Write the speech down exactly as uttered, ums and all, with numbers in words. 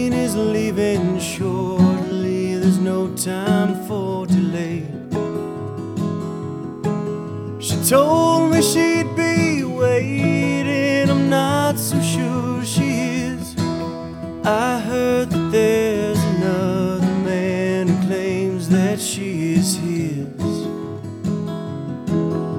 train is leaving shortly, there's no time for delay. She told me she'd be waiting, I'm not so sure she is. I heard that there's another man who claims that she is his.